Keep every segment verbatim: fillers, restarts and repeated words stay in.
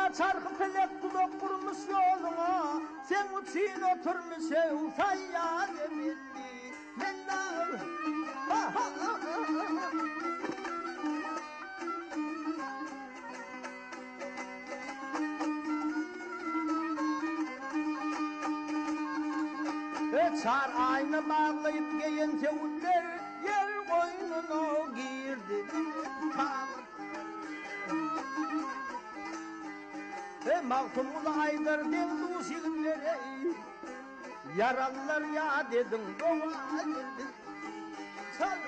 çarkı felek kulak kurmuş yoluna, sen uçuyun oturmuş evtaya demirdi. Menna ha ha ha ha. Çar aynı bağlayıp giyin tevüller yer koynuna girdi. Ve mahkumul aydır demdu şirinlere, yaralılar ya dedim doğa dedim. Çar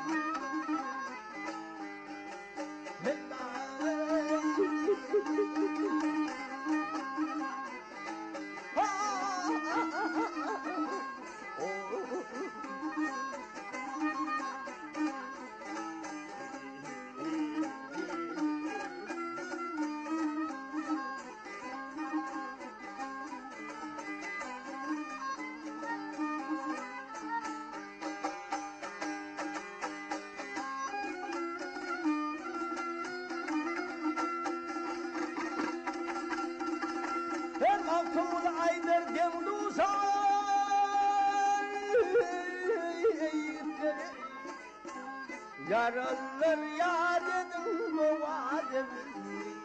altımın aydır demdu say, yaralılar ya dedim baba dedim.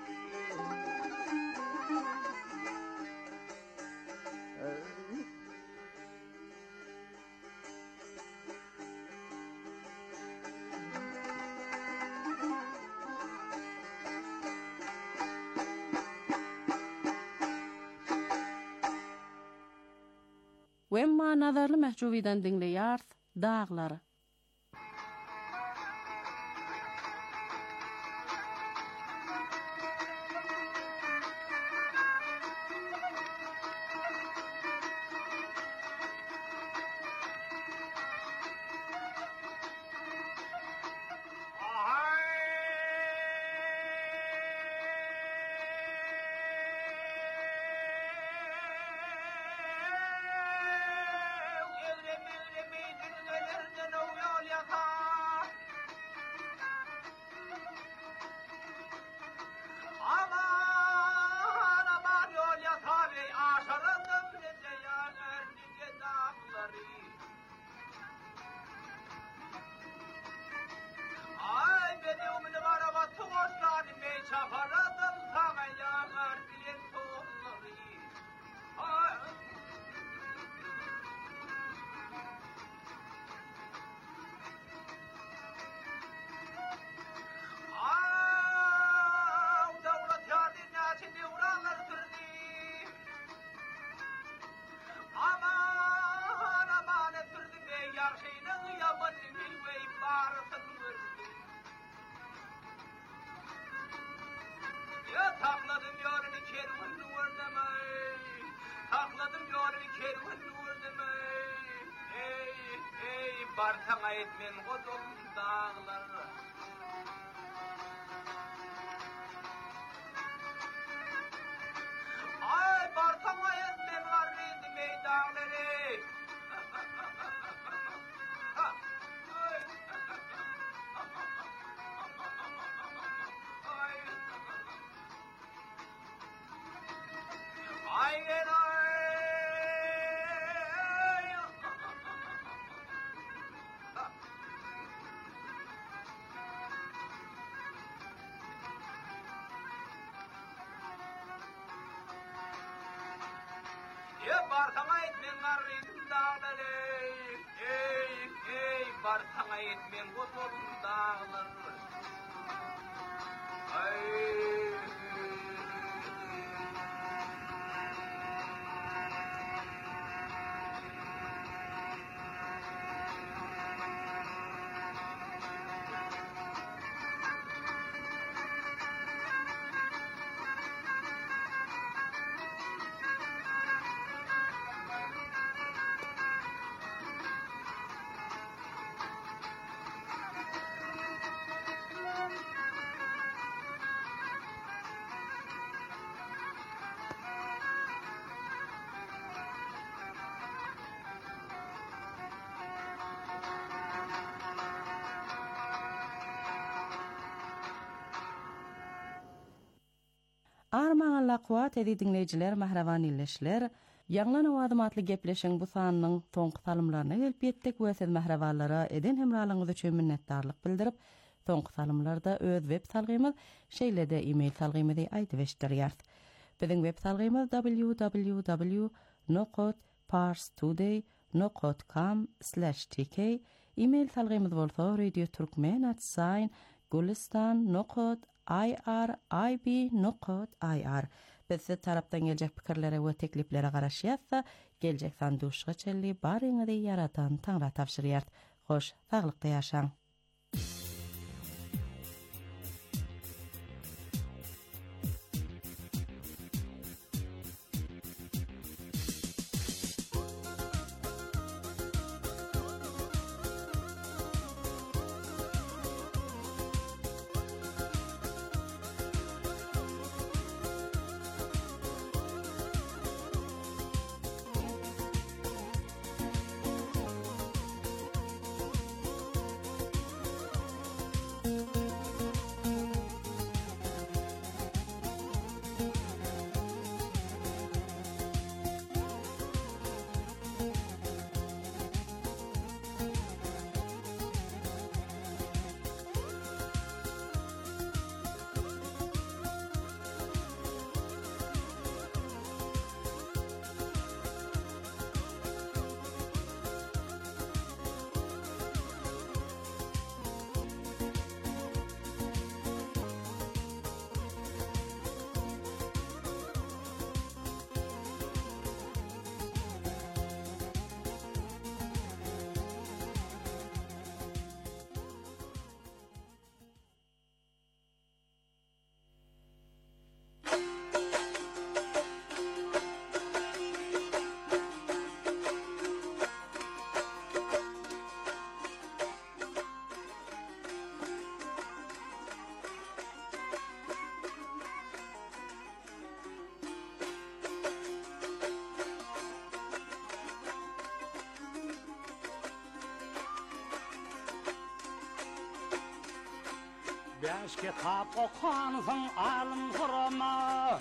Wemma nazarlı Mehcubiden dinleyar Dağları. Bartana etmen godum dağlar. Ay bartana etmen var mıydı meydanları? Ay ay bartana etmen garrin dağları, ey ey bartana etmen godum dağlar. Ay Armaňa kuwat edi dinleýijiler, mahrawan illeşler, ýanglan awadymatly gepleşiň bu sanynyň soňky salymlaryna gelip ýetdik. Bu esed mahrawanlara eden hemralygyňyz üçin minnetdarlyk bildirip, soňky salymlarda öz web salgymyz şeýlede e-mail salgymyzy aýdyp eşdirýär. Biziň web salgymyz w w w nokta parstoday nokta com slash t k. E-mail salgymyz bolsa radio turkmen at sign gulistan nokta irib nokta ir. Bizde tarapdan gelecek pikirlere we tekliplere garaşýatsa, geljek sanduşga çelli baryňyzy yaratan Taňra tapşyrýar. Hoş, saglykda ýaşaň. Beş kitap okuansın alım sırama,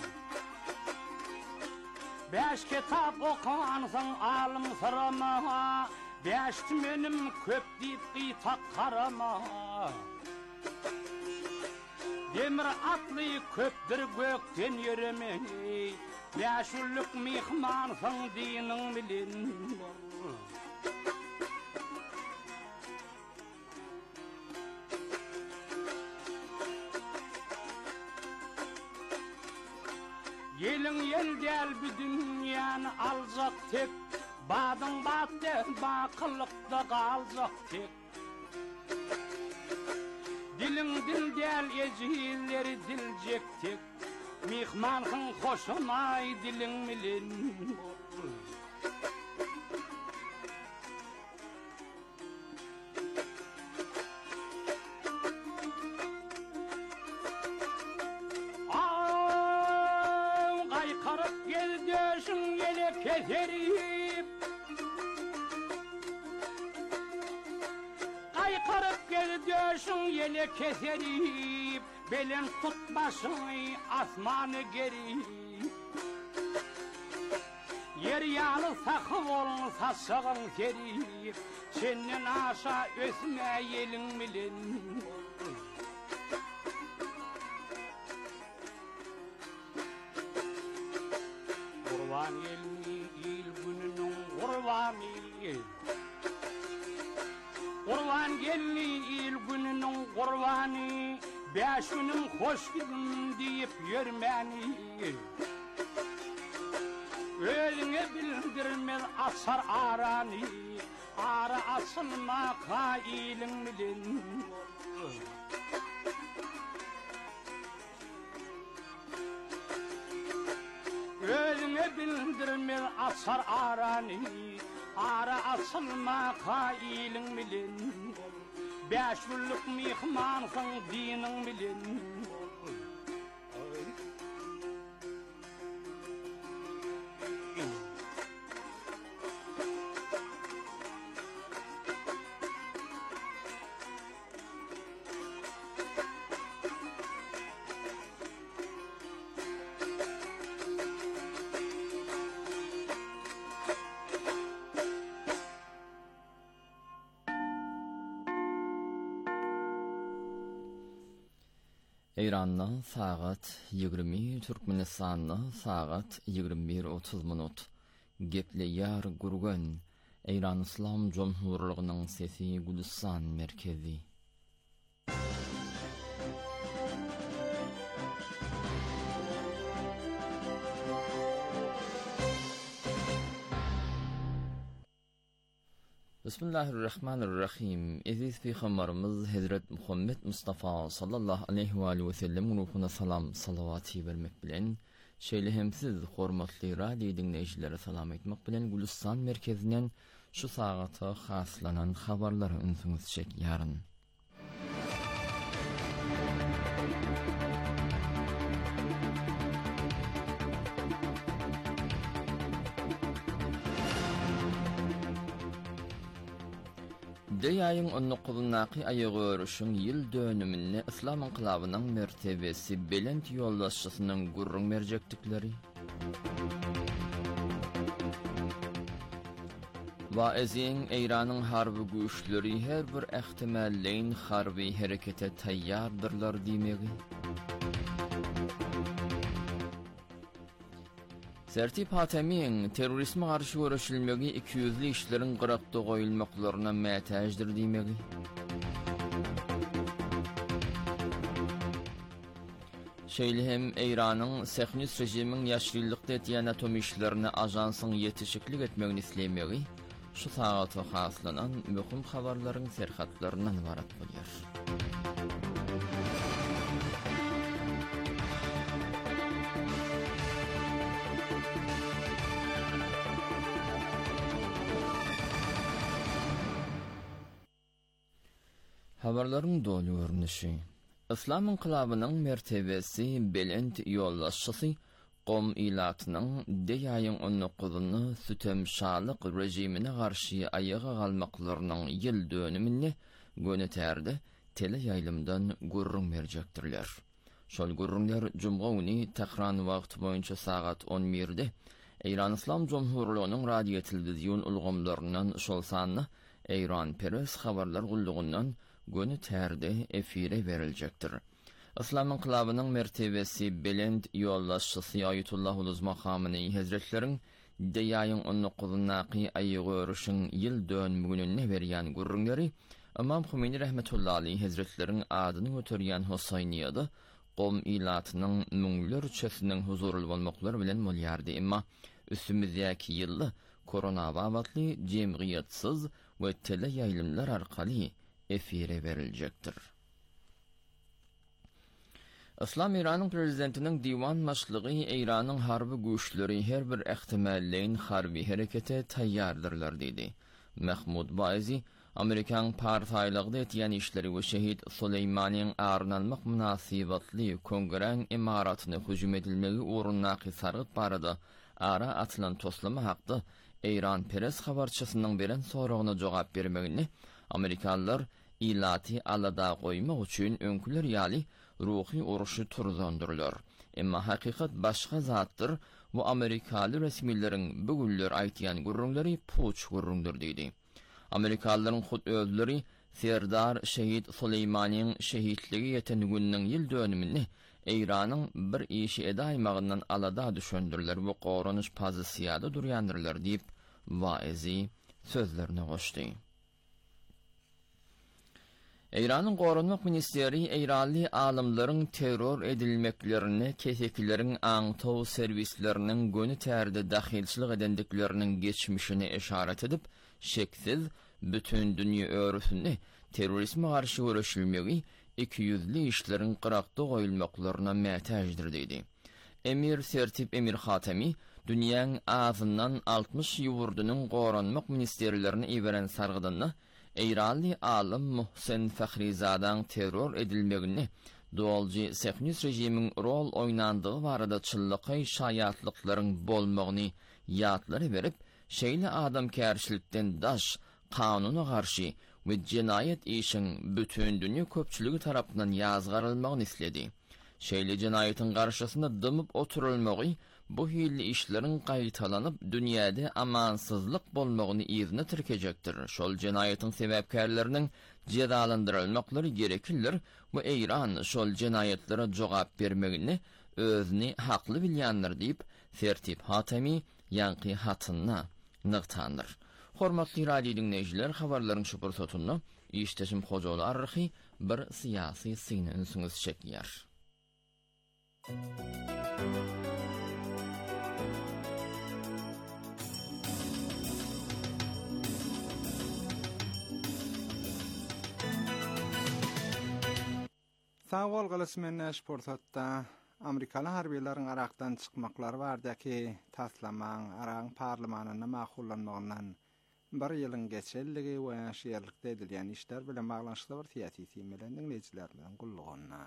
beş kitap okuansın alım sırama, beş tümenim köp deyip kıytak karama. Demir atlı köptür gökten yürümeyi, beş ulluk mihmansın dinin bilin. Yelin yel del bir dünyanı alacak tek, badın battı bakılıkta kalacak tek. Dilin dil del ecilleri dilecek tek, mihmanın hoşunay dilin milin. Keserip Kaykarıp gel döşün yele keserip, belin tut başını asmanı gerip. Yer yanı sakı olun saçağın serip, senin aşağı ösme yelin milin. Kurban elini il gününün kurbanı, Kurban gelini il gününün kurbanı, beş günüm hoş gidin deyip yürmeni. Ölüne bildirmez asar aranı, ara asılma kailin bilin. Ölüne bildirmez asar aranı, ara asılma kailin bilin. Beş yıllık mihmansın dinin bilin. Eýranda sagat ýygrimi, Türkmenistanda sagat ýygrimi bir otuz minut. Gepleýär gurgan Eýran Islam Jomhurlygynyň sesi Gülistan merkezi. Bismillahirrahmanirrahim. Eziz peygamberimiz Hazret Muhammed Mustafa sallallahu aleyhi ve aleyhi ve sellem ruhuna salam salavati vermek bilen şeýle hemsiz hormatly radio dinleýijilere salam etmek bilen Gülistan merkezinden şu sagata haslanan habarlary ünsüňiz çekýäryn. Deýaýyň on dokuzyňky aýagy örüşüň ýyl dönümine İslam inqilabynyň mertebesi belent ýoldaşçysynyň gurrun merjekdikleri we eziň Eýranyň harby güýçleri her bir ähtimalleň harby herekete taýýardyrlar diýmegi, Sertip Hatemiň terrorizme garşy görüşilmegi iki yüzli işlerin gırakda goýulmaklaryna mätäjdir diýmegi, şeýle hem Eýranyň Sehnis rejimiň ýaşrylykda etýän atom işlerini ajansyň ýetişiklik etmegini islemegi şu sagata haslanan möhüm habarlaryň serhatlaryndan ibarat bolýar. Habarlaryň dolu görnüşi. İslam inqilabynyň mertebesi belent ýoldaşçysy Qom ilatynyň deýaýyň on dokuzyny sütemşalyk rejimine garşy aýaga galmaklarynyň ýyl dönümini gönetärdi tele ýaýlymdan gurrun merjekdirler. Şol gurrunlar jumga güni Tehran wagt boýunça sagat on birde Eýran Islam Jomhurlygynyň radio telewizion ulgamlaryndan şol sanly Eýran Peres habarlar gullugundan gönü tärde efire veriljekdir. İslam inqilabynyň mertebesi belent ýoldaşçysy Aýatullah Uluzma Hamyny Hazretleriň deýaýyň on dokuzyňky aýagy örüşüň ýyl dönümine berýän gurrunlary Imam Humeyni rahmetullahi aleyhi Hazretleriň adyny göterýän Husayniyada Qom ilatynyň müňler çesiniň huzurly bolmaklary bilen bolýardy, emma üstümizdäki ýylda korona wagtly jemgyýetsiz we tele ýaýlymlar arkaly efire veriljekdir. İslam İran'ın prezidentinin diwan başlygy Eýranyň harby güýçleri her bir ähtimalleň harby herekete taýýardyrlar dedi. Mahmud Baizi Amerikan partiýalygda etýän işleri we şehit Suleymanyň arnalmak munasybatly Kongren imaratyny hüjüm edilmegi uğrundaky sargyt barada ara atylan toslama hakda Eýran Peres habarçysynyň beren soragyna jogap bermegini Amerikalılar ilati alada goýmak üçin öňküler ýaly ruhy uruşy turzandyrlar. Emma hakykat başga zatdyr. Bu Amerikaly resmileriň bu günler aýtýan gurrunlary puç gurrundur diýdi. Amerikalılaryň hut özleri Serdar şehit Suleymanyň şehitligi ýeten günniň ýyl dönümini Eýranyň bir işi edaýmagyndan alada düşündirler we goranyş pozisiýada durýandyrlar diýip Vaizi sözlerine goşdy. Eýranyň Gorunmak Ministeri Eýranly alymlaryň terror edilmeklerini kesekileriň aňtaw serwisleriniň gönü tärde dahilçilik edendikleriniň geçmişini işaret edip, şeksiz bütün dünýä örüsinde terrorizme garşy görüşilmegi iki yüzli işleriň gırakda goýulmaklaryna mätäjdir diýdi. Emir Sertip Emir Hatemi dünýäň azyndan altmış ýurdunyň Gorunmak ministerlerini iberen sargydyny Eýranly alim Muhsen Fahrizadaň terror edilmegini dualji Sehnis rejimiň rol oýnandygy barada çyllyky şaýatlyklaryň bolmagyny ýatlary berip, şeýle adam kärçilikden daş kanuny garşy we jinayet işiň bütün dünýä köpçüligi tarapyndan ýazgarylmagyny isledi. Şeýle jinayetin garşysynda dymyp oturulmagy bu hilli işlerin qaytalanıp dünyada amansızlık bolmagyny izne türkejekdir. Şol jenayetin sebäpkärleriniň cezalandyrylmaklary gerekirler. Bu Eýran şol jenayetlere jogap bermegini özüni hakly bilýändir diýip Sertip Hatemi ýanky hatyna nyktandyr. Hormatly radio dinleýijiler, habarlaryň şu pursatyny işteşim hojaly arhy bir syýasy syny ünsüňiz çekýär. Sağol gylysmenne sportda Amerikalı harbiýetlerin Irakdan çykmaklary bardaky taslamaň Irak parlamentine makullanmagyndan bir ýylyň geçelligi we şeýerlikde edilýän işler bilen baglanşykly bir syýasy temelen dinleýijilerden gullugyna.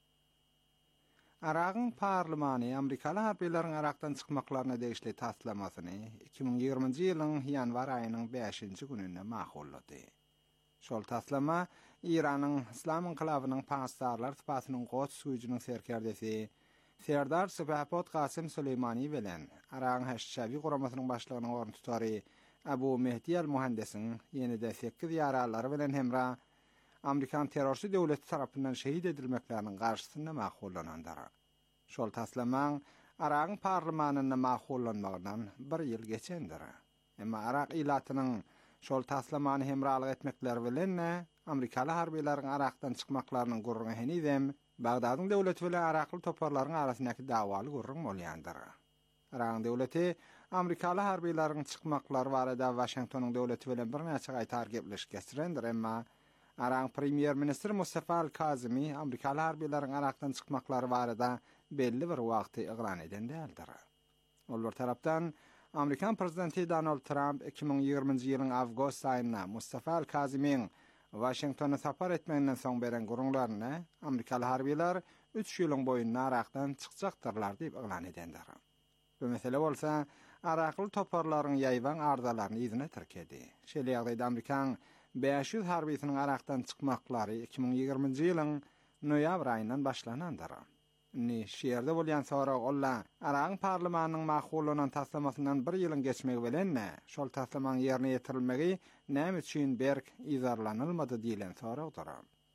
Irak'ın parlamenti Amerikalı harbiýetlerin Irakdan çykmaklaryna degişli taslamasyny iki bin ýygrymynjy ýylyň ýanwar aýynyň beşinji gününde makullady. Şol taslama İran'ın İslam inqilabynyň pasdarlar typasynyň goç güýjüniň serkerdesi Serdar Sepahpot Qasim Süleymani bilen Irak'ın Heşşabi guramasynyň başlygynyň orny tutary Abu Mehdi el-Muhandisiň ýene-de sekiz ýaralary bilen hemra Amerikan terrorçy döwleti tarapyndan şehit edilmeklerinin garşysyna makullanandyr. Şol taslamaň Irak'ın parlamentyna makullanmagyndan bir ýyl geçendir. Emma Irak ilatynyň şol taslamany hemralyk etmekler bilen Amerikalı harbiýetlerin Irakdan çykmaklarynyň gurruny henizem Bagdadyň döwleti bilen Irakly toparlaryň arasyndaky dawaly gurrun bolýandyr. Irak döwleti Amerikalı harbiýetlerin çykmaklary barada Washingtonyň döwleti bilen bir näçe gaýtar gepleşik geçirendir, emma Irak Premier Minister Mustafa al-Kazimi Amerikalı harbiýetlerin Irakdan çykmaklary barada belli bir wagty iglan eden däldir. Ol bir tarapdan Amerikan prezidenti Donald Trump iki bin ýygrymynjy ýylyň awgust aýynda Mustafa al-Kazimiň Washingtona sapar etmeginden soň beren gurunlaryna Amerikalı harbiýetler üç ýylyň boýundan Irakdan çykjaktyrlar diýip iglan edendir. Bu mesele bolsa Irakly toparlaryň ýaýban ardalaryny izine tirkedi. Şeýle ýagdaýda Amerikan beş ýüz harbiýetiniň Irakdan çykmaklary iki bin ýygrymynjy ýylyň noýabr aýyndan başlanandyr. Ni şeýerde bolýan sorag olla Irak parlamentiniň makullanan taslamasyndan bir ýylyň geçmegi bilen şol taslamanyň ýerine ýetirilmegi näme üçin berk izarlanylmady diýilen soragdyr.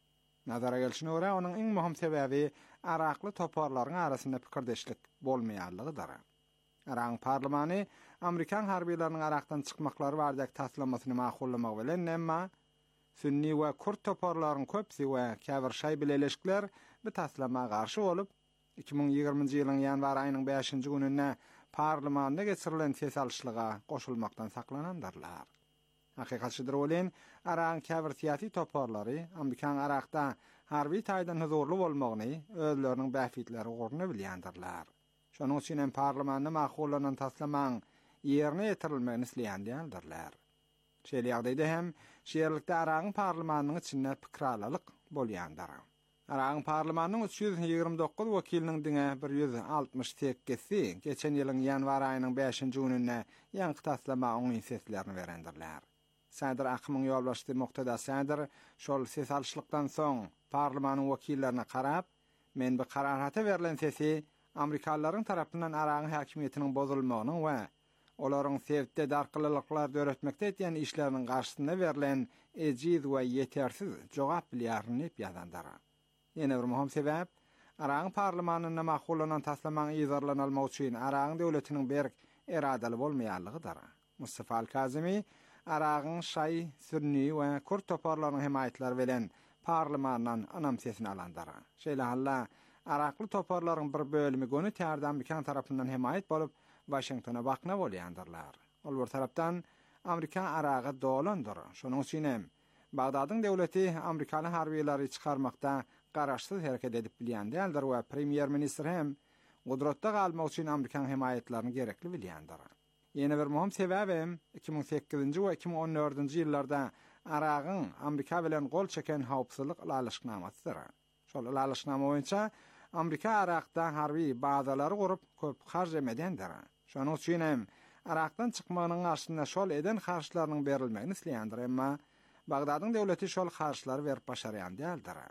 Nazara gelişine görä onuň iň möhüm sebäbi Irakly toparlaryň arasynda pikirdeşlik bolmaýanlygydyr. Irak parlamenti Amerikan harbiýetleriniň Irakdan çykmaklary bardak taslamasyny makullamak bilen emma Sünni we Kürt toparlaryň köpsi we käbir şaý bileşikler bu taslamaga garşy bolup iki bin ýygrymynjy ýylyň ýanwar aýynyň beşinji gününde parlamentde geçirilen sesalşylyga goşulmakdan saklanandylar. Hakykatçydyr bolen Irak käbir siýasy toparlary Amerikan Irakda harbiy taýdan huzurly bolmagyny özleriniň bäfitleri gorny bilýändirler. Şonuň üçin hem parlamentde makullanan taslamaň ýerine ýetirilmegini isleýändirler. Şeýle ýagdaýda hem şeýerlikde Irak'ın parlamentiniň içinde pikralalyk bolýandyr. Irak'ın parlamentiniň üç ýüz ýygrimi dokuz wekiliniň diňe bir ýüz altymyş sekizsi geçen ýylyň ýanwar aýynyň beşinji gününde ýanky taslama oňy seslerini berendirler. Sadr Akymyň ýolbaşçy Muktada Sadr şol ses alşlykdan soň parlamentiniň wekillerine karap, men bu kararata berilen sesi Amerikalıların tarapyndan Irak'ın häkimiýetiniň bozulmagynyň we olaryň sevde darkylyklar döretmekde etýän işleriniň garşysynda berilen ejiz we ýetersiz jogap bilýärni ýazandyr. Ýene bir möhüm sebäp Irak'ın parlamentyna makullanan taslamaň ýazarlanylmagy üçin Irak döwletiniň berk eradali bolmaýanlygydyr. Mustafa al-Kazimi Irak'ın şaý, Sünni we Kürt toparlarynyň himayetleri bilen parlamentdan anam sesini alandyr. Şeýle halla Irakly toparlaryň bir bölümi göni täze Amerikan tarapyndan himayet bolup Washingtona bakna bolýandyrlar. Ol bir tarapdan Amerika Irak'a dolandyr. Şonuň üçin hem Bagdadyň döwleti Amerikaly harbiýetleri çykarmakda garaşsyz hereket edip bilýändir we Premier Minister hem gudratda galmak üçin Amerikan himayetlerini gerekli bilýändir. Ýene bir möhüm sebäbim iki bin sekizinji we iki bin on dördünji ýyllarda Irak'ın Amerika bilen gol çeken hawpsuzlyk lalışnamasydyr. Şol lalışnama boýunça Amerika Irak'da harbi bazalary gurup köp harjamadendir. Şonuň üçin hem Irak'dan çykmagynyň garşysyna şol eden harçlarynyň berilmegini isleýändir, emma Bagdadyň döwleti şol harçlary berip başarýan däldir.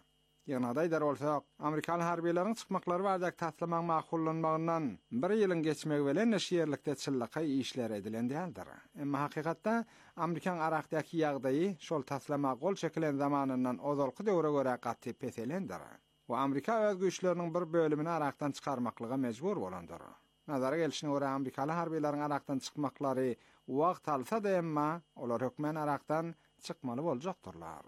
Ýagnaýdaýlar bolsa, Amerikan harbiýetleriniň çykmaklary bardak taslamak makullanmagyndan bir ýylyň geçmegi bilen şeýerlikde çyllakay işler edilen däldir. Emma hakykatda Amerikan Arakdaky ýagdaýy şol taslamak gol çekilen zamanyndan ozalky döwre görä gatty peselendir. Bu Amerika öz güýçleriniň bir bölümini Arakdan çykarmaklyga mejbur bolandyr. Nazara gelişine görä Amerikaly harbiýetleriň Arakdan çykmaklary wagt alsa-da emma olar hökmen Arakdan çykmaly boljakdyrlar.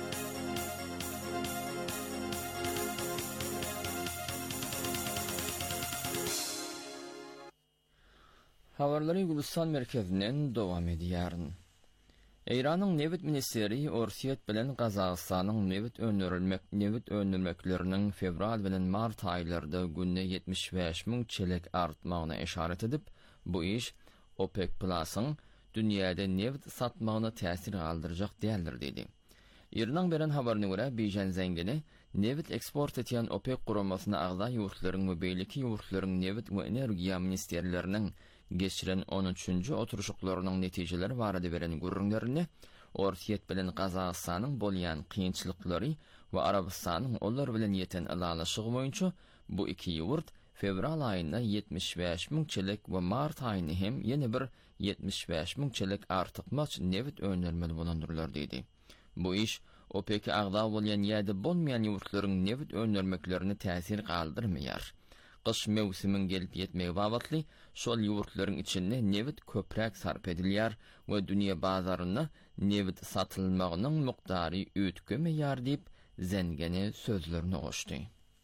Habarlary Gulistan merkezinden dowam edýär. Eýranyň Newit ministeri Orsiýet bilen Gazagystanyň newit öňürilmek newit öňürmekleriniň fevral bilen mart aýlarynda günne yetmiş beş miň çelek artmagyna eşaret edip, bu iş OPEC Plus'yň dünýäde newit satmagyna täsir galdyrjak däldir dedi. Ýerden beren habaryna görä Bijan zengini newit eksport etýän OPEC guramasyna agza ýurtlaryň we beýleki ýurtlaryň newit we energiýa ministerleriniň geçiren on üçünji oturuşuklarynyň netijeleri barada beren gurrunlaryny Orsiýet bilen Gazagystanyň bolýan kynçylyklary we Arabistanyň onlar bilen ýeten alalaşygy boýunça bu iki ýurt fevral aýynda yetmiş beş miň çelek we mart aýyny hem ýene bir yetmiş beş miň çelek artykmaç newit öňürmeli bolandyrlar dedi. Bu iş OPEC agda bolýan ýerde bolmaýan ýurtlaryň newit öňürmeklerini täsir galdyrmaýar. Kış mevsimin gelip yetmegi babatly şol ýurtlaryň içinde newit köprek sarp edilýär we dünýä bazaryna newit satylmagynyň mukdary ötkemeýär diýip zengene sözlerini goşdy.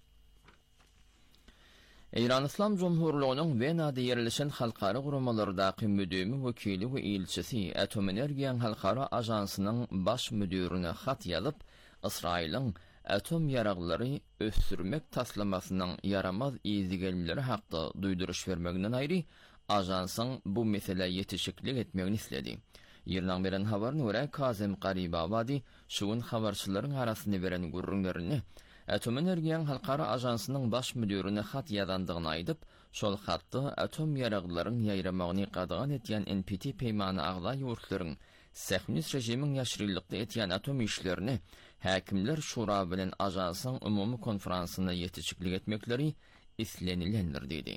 Eýran Islam Jumhurlygynyň Wenada ýerleşen halkara guramalardaky müdümi wekili we ilçisi Atom Energiýa Halkara Ajansynyň baş müdürine hat ýazyp, Israýlyň atom yaraglary ösürmek taslamasynyň yaramaz izigelleri hakda duýduruş bermeginden aýry, ajansyň bu mesele ýetişiklik etmegini isledi. Ýerden beren habaryna görä Kazem Garibabadi şuň habarçylaryň arasynda beren gurrunlaryny Atom Energiýa Halkara Ajansynyň baş müdürine hat ýazandygyny aýdyp, şol hatda atom yaraglaryň ýaýramagyny gadagan etýän N P T peýmany agza ýurtlaryň Sähnis rejimiň ýaşyrylykda etýän atom işlerini häkimler şura bilen ajansyň umumy konferansyna ýetişiklik etmekleri islenilendir dedi.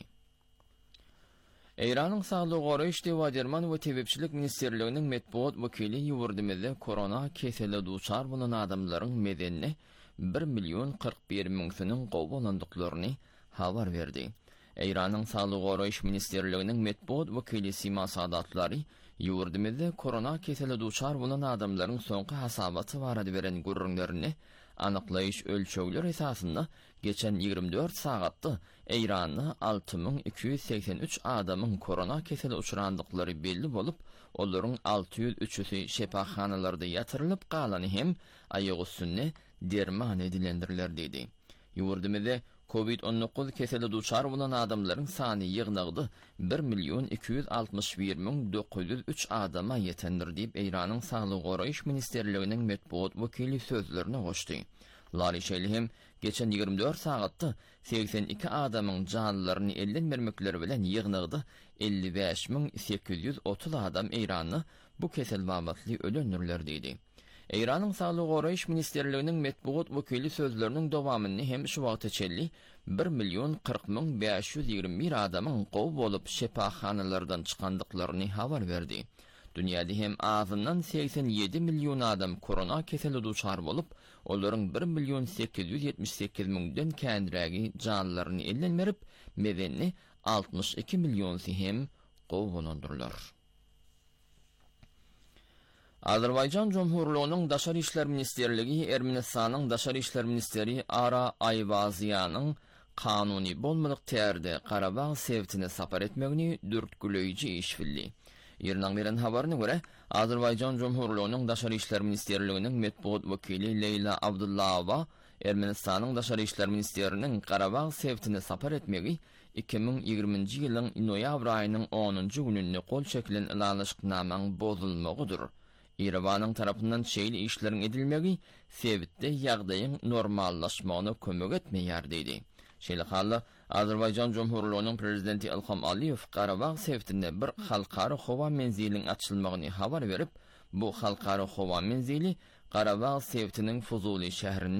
Eýranyň Saglyk Goraýyş Dewaderman we Tebepçilik Ministerliginiň metbuat wekili ýurdymyzda korona keseli duçar bolan adamlaryň medenini bir milyon kırk bir miňsiniň gowy bolandyklaryny habar berdi. Eýranyň Saglyk Goraýyş Ministerliginiň metbuat wekili Sima Sadatlary ýurdymyzda korona keseli duçar bolan adamlaryň soňky hasabaty barada beren gurrunlaryny anyklaýyş ölçegleri esasynda geçen ýygrimi dört sagatda Eýranda alty miň iki ýüz seksen üç adamyň korona keseli uçurandyklary belli bolup, olaryň alty ýüz üçüsi şepaxanalarda ýatyrylyp galany hem aýagy üstünde derman edilendirler dedi. Ýurdymyzda covid on dokuz keseli duçar bolan adamlaryň sany ýygnagdy bir milyon iki ýüz altmış bir miň dokuz ýüz üç adama ýetendir diýip Eýranyň Saglyk Goraýyş Ministerliginiň metbuat wekili sözlerini goşdy. Lary Şeýlehem geçen ýygrimi dört sagatda seksen iki adamyň janlaryny elden bermekleri bilen ýygnagdy elli beş miň sekiz ýüz otuz adam Eýranyny bu kesel babatly ölendirler dedi. Eýranyň Saglyk Goraýyş Ministerliginiň metbuat wekili sözleriniň dowamyny hem şu wagtda çelli bir milyon kırk miň beş ýüz ýygrimi bir adamyň gowy bolup şepaxanalardan çykandyklaryny habar berdi. Dünýäde hem azyndan seksen ýedi milyon adam korona keseli duçar bolup, olaryň bir milyon sekiz ýüz ýetmiş sekiz miňden kändirägi janlaryny elden berip, medenini altmış iki milyonsy hem gowy bolandyrlar. Azerbaýjan Jumhurlygynyň Daşary işler ministerligi Ermenistanyň Daşary işler ministeri Ara Aýbazyanyň kanuny bolmalyk tärde Qarabağ sewtine sapar etmegini dürtgüleýiji iş bildi. Ýerden beren habaryna görä, Azerbaýjan Jumhurlygynyň Daşary işler ministerliginiň metbuat wekili Leyla Abdullawa Ermenistanyň Daşary işler ministeriniň Qarabağ sewtine sapar etmegi iki miň ýygrimiňji ýylyň noýabr aýynyň onunji gününde gol çekilen ilalaşyknamaň bozulmagydyr. İrevanyň tarapyndan şeýle işleriň edilmegi sewtde ýagdaýyň normallaşmagyna kömek etmeýär dedi. Şeýle hally Azerbaýjan Jumhurlygynyň prezidenti Ilham Aliýew Qarabağ sewtinde bir halkara howa menziliniň açylmagyny habar berip, bu halkara howa menzili Qarabağ sewtiniň Fuzuli şäherine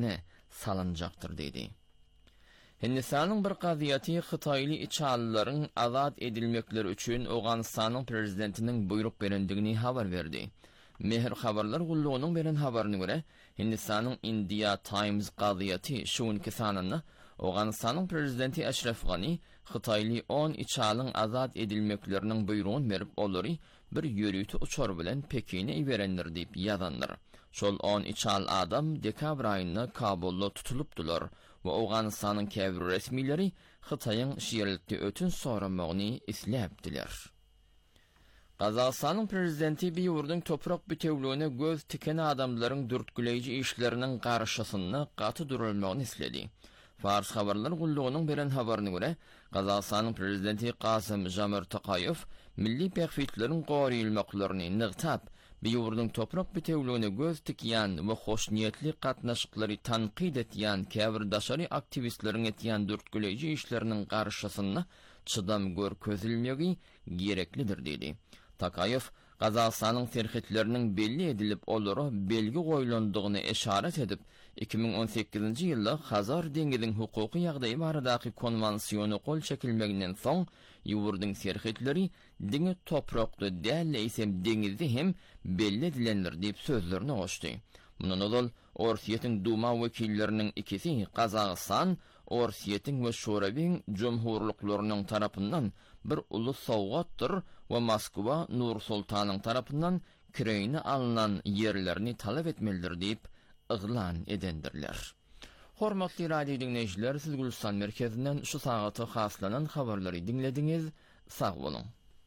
salınjaktır dedi. Hindistan'ın bir qadiyati Xitaylı içalların azad edilmekleri üçün Oğanistanyň prezidentinin buyruk berendigini habar verdi. Mehr habarlar gulluğunun beren habarına göre Hindistan'ın India Times qadiyati şuunki sanını Oğanistanyň prezidenti Ashraf Ghani Xitaylı on içalın azad edilmeklerinin buyruğun verip olary bir yürütü uçar bilen Pekin'e iberenler diýip ýazanlar. Şol on içal adam dekabr aýynda Kabulda tutulupdylar we Oğanistanyň käbir resmileri Xitaýyň şeýerlikde ötün soramagyny isläpdiler. Gazagystanyň prezidenti bir ýurduň toprak bütewligine göz tiken adamlaryň dürtgüleýiji işleriniň garşysyny gaty durulmagyny isledi. Fars habarlar gulluğunun beren habaryna göre Gazagystanyň prezidenti Kasym Jomart Tokayew milli pähfitlerin goýulmaklaryny nygtap bir ýurduň toprak bütewligine göz tikýän we hoşniýetli gatnaşyklary tanqid etýän käbir daşary aktivistleriň etýän dürtgüleýiji işleriniň garşysyny çydam görkezilmegi gereklidir dedi. Tokayew Gazagystanyň terhitleriniň belli edilip olary belgi goýulandygyny eşaret edip iki bin on sekizinji ýylda Hazar deňiziň hukuky ýagdaýy baradaky konwansiýony kol çekilmeginden soň ýurduň terhitleri diňi toprakda däl deňizde hem belli edilenler diýip sözlerini goşdy. Mundan ol Orsiýetiň Duma wekilleriniň ikisi Gazagystan, Orsiýetiň we Şorabiň jumhurlyklarynyň tarapyndan bir ulus sowgatdyr we Moskwa Nur Sultanyň tarapyndan kireyni alynan ýerlerini talap etmelidir diýip yglan edendirler. Hormatly radio dinleýijiler, siz Gülistan merkezinden şu sagaty haslanan habarlary dinlediňiz. Sag bolun.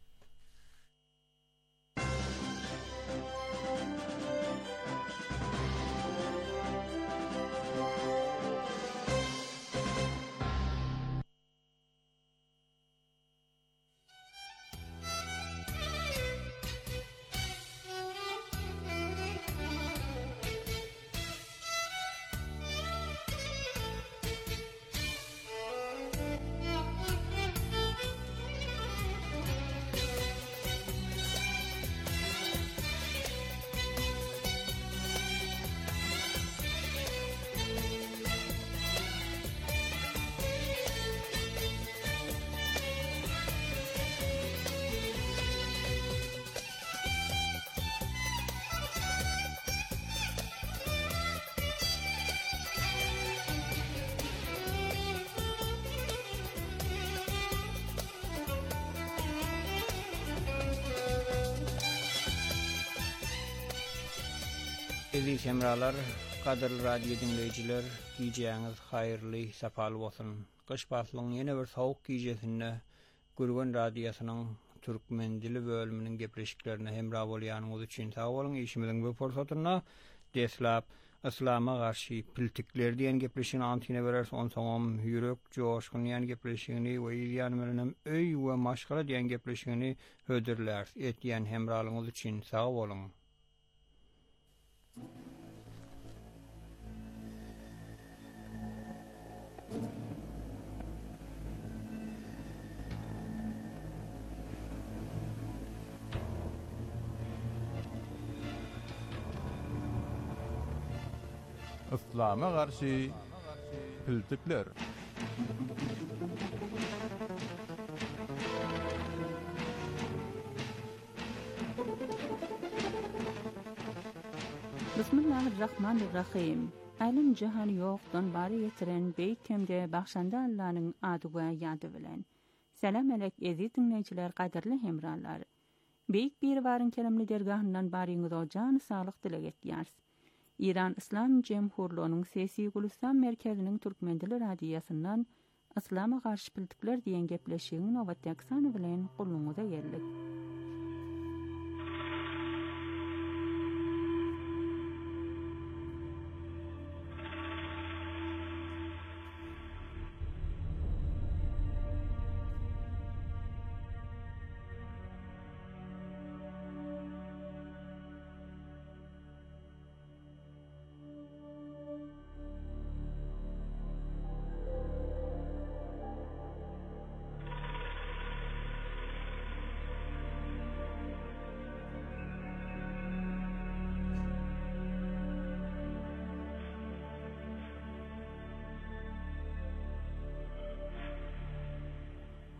Aziz hemralar, kaderli radio dinleyijiler, giýýäňiz haýyrly, sapaly bolsun. Gyş faslynyň ýene bir sowuk giýjesinde Gürgen radiosynyň türkmen dili bölüminiň gepleşiklerine hemra bolýanyňyz üçin sag bolun. Işimiziň bu forsatyna deslap Islama garşy piltikler diýen gepleşigini antine berer, on soňam ýürek joşgun ýan gepleşigini we ýan bilen öý we maşgala diýen gepleşigini höderler. Etýän hemralyňyz üçin sag bolun. Islama garşy piltikler. Bismillahirrahmanirrahim. Alim jahan ýokdan bary ýetiren beýkemde bagşanda Allah'nyň ady we ýady bilen. Salam alek aziz dinleýijiler, gaderli hemralar. Beýik bir baryn kelemli dergahyndan baryňyza jan saglyk dilek etýäris. İran İslam Cemhurluğu'nun Sesi Gülistan merkezinin Türkmen dili radiyasından Islama garşy piltikler diýen gepleşigini nowatda aksany bilen guluňyza geldik.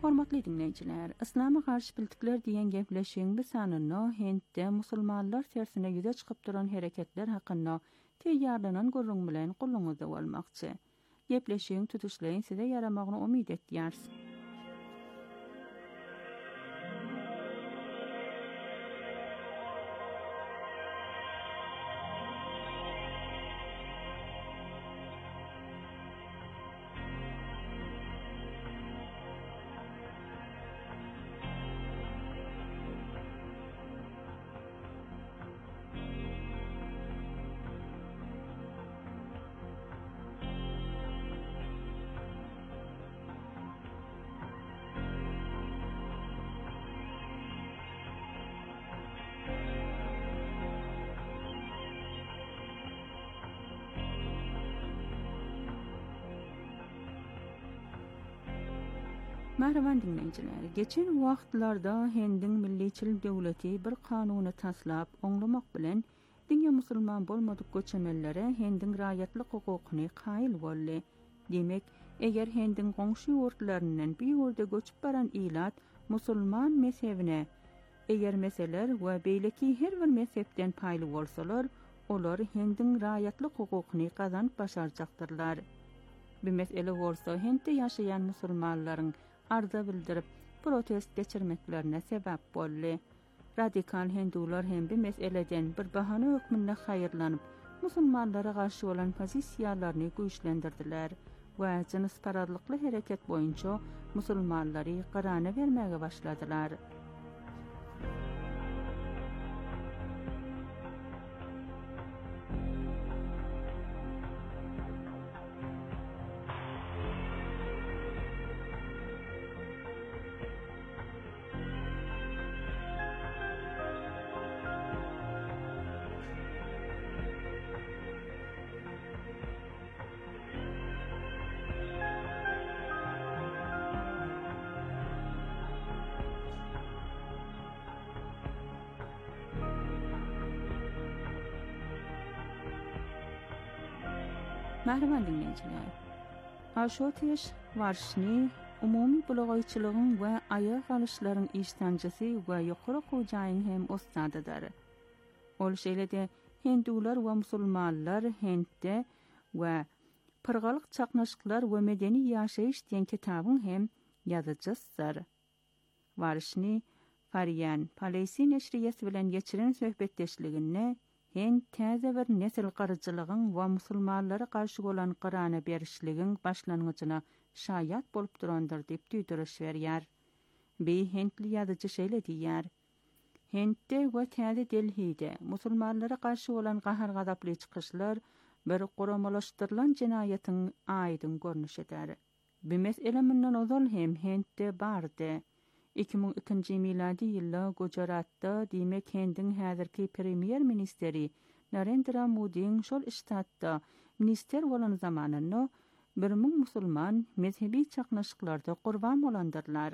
Hormatly dinleyijiler, İslam'a karşı biltikler diýen gepleşiň bu sanyny Hindde musulmanlar tersine ýüze çykyp duran hereketler hakynda teýýarlanan gurrun bilen guluňyzda bolmakçy. Gepleşiň tutuşlaryň size yaramagyny umyt etýärs. Mahraman dinleyijiler, geçen wagtlarda Hindin milliçil döwleti bir kanuny taslap, oňlamak bilen diňe musulman bolmadyk göçemellere Hindin raýatlyk hukukyny kaýyl boldy. Demek, eger Hindin goňşy ýurtlarynyň bir ýerde göçüp baran ilat musulman mezhebine, eger meseler we beýleki her bir mezhepden paýly bolsalar, olar Hindin raýatlyk hukukyny gazanyp başarjaktyrlar. Bu mesele bolsa Hindde ýaşaýan musulmanlaryň arza bildirip protest geçirmeklerine sebep bolly. Radikal Hindular hem bu meseleden bir bahana hökmünde haýyrlanyp, musulmanlara garşy bolan pozisiýalaryny güýçlendirdiler we jyns paradlykly hereket boýunça musulmanlary garana bermäge başladylar. Mahraman dinleyijiler, Ashotesh Varshni umumy blogaýçylygyň we aýak alyşlaryň iştancysy we ýokary hojaýyň hem ustadydyr. Ol şeýlede Hindular we musulmanlar Hindde we pyrgalyk çaknaşyklar we medeni ýaşaýyş diýen kitabyň hem ýazyjysydyr. Varshni Faryan Palestin neşriyesi bilen geçiren söhbetdeşliginde Hind täze bir nesil garjylygyň we musulmanlara garşy bolan garana berişligiň başlangyjyna şaýat bolup durandyr diýip tüýdürüş berýär. Bi Hindli ýazyjy şeýle diýär. Hindde we täze Delhide musulmanlara garşy bolan gahar gadaply çykyşlar bir goramalaşdyrylan jinaýatyň aýdyn görnüşidir. Bu mesele mundan ozal hem Hindde bardy. iki ming ikinji miladi ýylda Gujaratda diýmek Hindin häzirki premier ministeri Narendra Modiň şol iştatda minister bolan zamanyny bir ming musulman mezhebi çaknaşyklarda gurban bolandyrlar.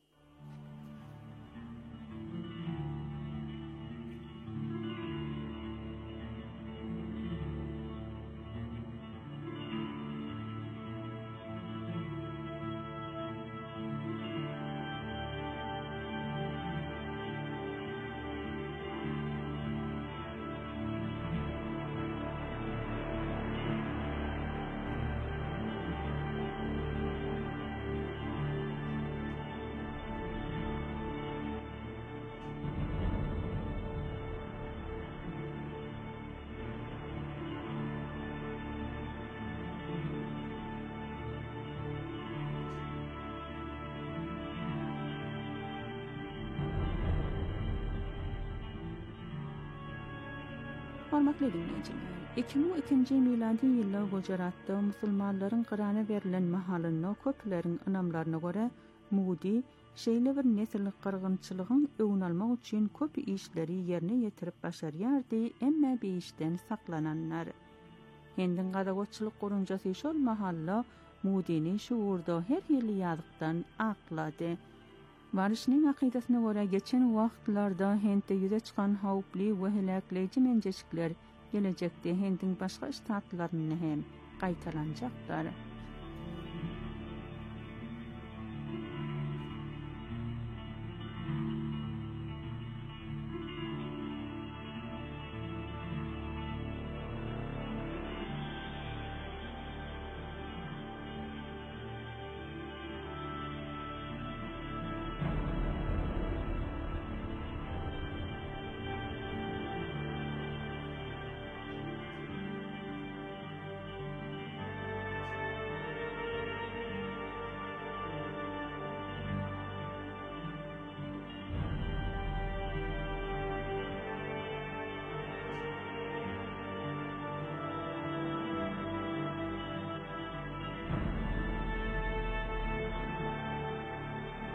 Hormatly dinleyijiler, iki ming ikinji miladi ýylda Gujaratda musulmanlaryň garana berilen mahalyny köpleriň ynamlaryna görä Modi şeýle bir nesil gargynçylygyň öwün almak üçin köp işleri ýerine ýetirip başarýardy, emma bu işden saklananlar. Hindin gadagoçylyk gurunjasy şol mahalla Modi'ni şuurda her ýyly ýazykdan aklady. Varishning aqidasyna görä geçen wagtlarda Hindde ýüze çykan hawply we helakleýiji menjeşikler gelecekde Hindin başga ştatlaryny hem gaýtalanjaklar.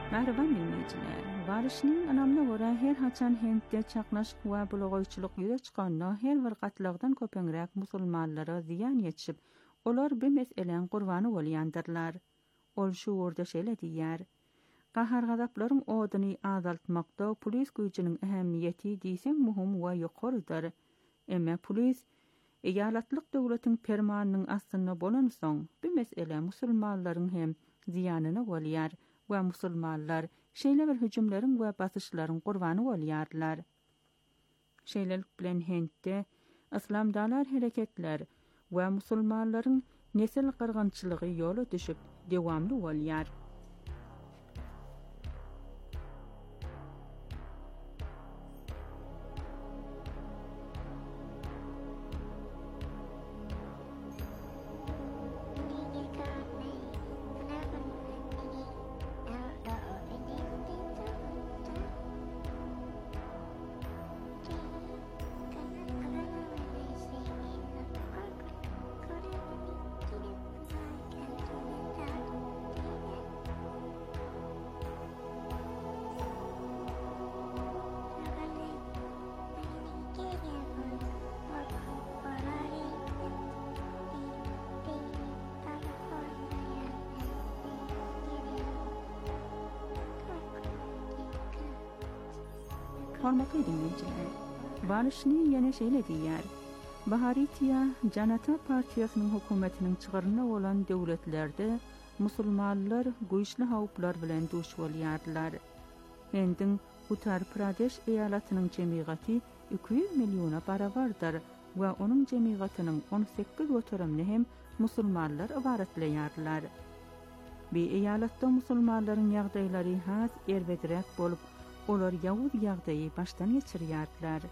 Merhaban dinleyiciler. Barışning anamna göre her haçan hentde çaqnaşyk we bulogoýçylyk ýüze çykanna her bir gatlagdan köpeňräk musulmanlara ziýan ýetişip, olar bu meselen gurbany bolýandyrlar. Ol şu orda şeýle diýär. Gahar gazaplaryň oduny azaltmakda polis güýjüniň ähemmiyeti diýsen muhim we ýokarydyr. Emma polis eýalatlyk döwletiň permanynyň astyna bolan soň bu mesele musulmanlaryň hem ziýanyna bolýar. Ve musulmanlar şeýle bir hüjümleriň we basyşlaryň gurbany bolýarlar. Şeýlelik bilen hentde islamdalar hereketler we musulmanlaryň nesil gyrgynçylygy ýoly düşüp dewamly bolýar. Hormatly dinleyijiler, Barışny ýene şeýle diýär. Baharitiya Janata partiýasynyň hökümetiniň çygaryna bolan döwletlerde musulmanlar güýçli hawplar bilen duş bolýarlar. Endin Uttar Pradesh eýalatynyň jemgyýaty iki yüz milliona barabardyr we onuň jemgyýatynyň on sekiz göterimni hem musulmanlar ibaratlaýarlar. Bu eýalatda musulmanlaryň ýagdaýlary has erbedirek bolup, olar ýawud ýagdaýy başdan geçirýärler.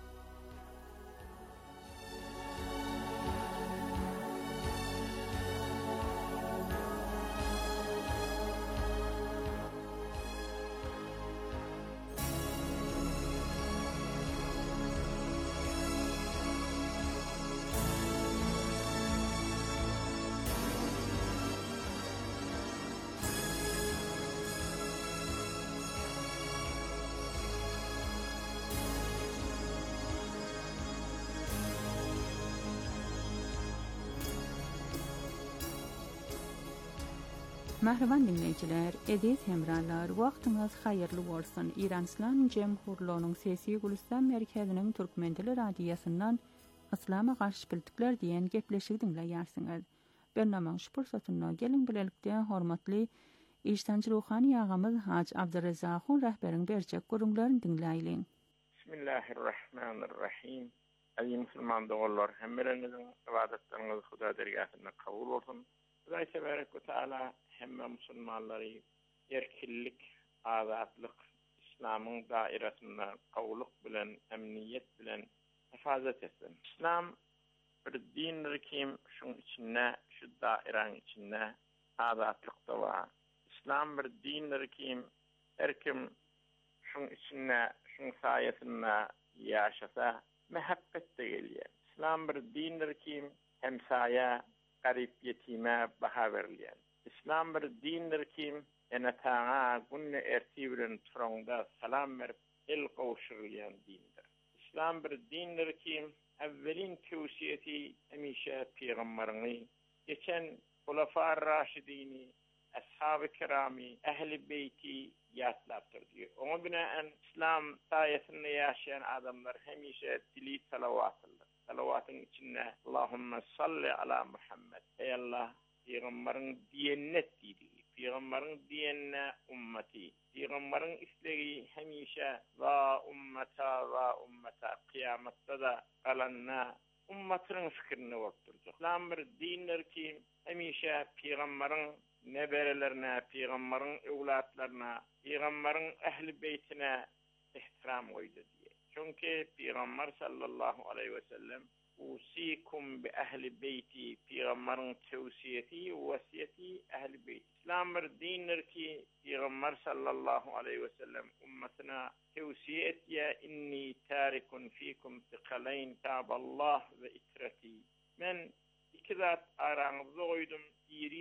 Merhaban dinleyijiler, ediz hemranlar, wagtyňyz haýyrly bolsun. İran Islam Jemhurluğunun Sesi Gülistan merkeziniň Türkmen dili radiýasyndan Islama garşy bildikler diýen gepleşigi dinleýärsiňiz. Bernamaň şu pursatyna gelin bilelikde hormatly iştançy ruhany ýagamy Haç Abdurrazakyň rahberiň berjek görüňlerini dinleýin. Bismillahirrahmanirrahim. Aziz musulman dogullar, hemmeleriňiziň ibadetleriniz Huda dergahyna kabul bolsun. Hudaý tebarek we taala hemme musulmanlary erkinlik, azatlyk, İslamyň dairasyna kawlyk bilen, emniyet bilen hifazat etsin. İslam bir dindir kim şuň içinde, şu dairaň içinde azatlykda bar. İslam bir dindir kim her kim şuň içinde, şuň saýasynda ýaşasa, mehabbetde gelýär. İslam bir dindir kim hemsaýa, garip, yetime baha berilýär. İslam bir dindir kim ene tağa günne erti bilen turanda salam berip el gowşurýan dindir. İslam bir dindir kim evvelin tewsiyeti hemişe peýgamberiňi, geçen Hulafar Raşidini, ashab-ı kirami, ehli beyti ýatlapdyrdy. Oňa binaen İslam saýasyny ýaşaýan adamlar hemişe dili salawatylar. Salawatyň içinde Allahumme salli ala Muhammed. Ey Allah, Peýgamberiň diýennet diýdi. Peýgamberiň diýenne ummati. Peýgamberiň islegi hemişe va ummata va ummata kıyamatda da galanna ummatynyň fikirini bolupdurdy. İslam bir dindir ki hemişe Peýgamberiň neberelerine, Peýgamberiň ewlatlaryna, Peýgamberiň ehli beytine ihtiram goýdy diýe. Çünki Peýgamber sallallahu aleyhi ve sellem usikum bi ehli beyti, Peýgamberiň tewsiyeti, wasiyeti ehli beyt. İslam bir dindir ki Peýgamber sallallahu aleyhi ve sellem ummatyna tewsiye etýä, inni tarikun fikum thiqalayn taballah ve itrati. Men iki zat araňyzda goýdum, biri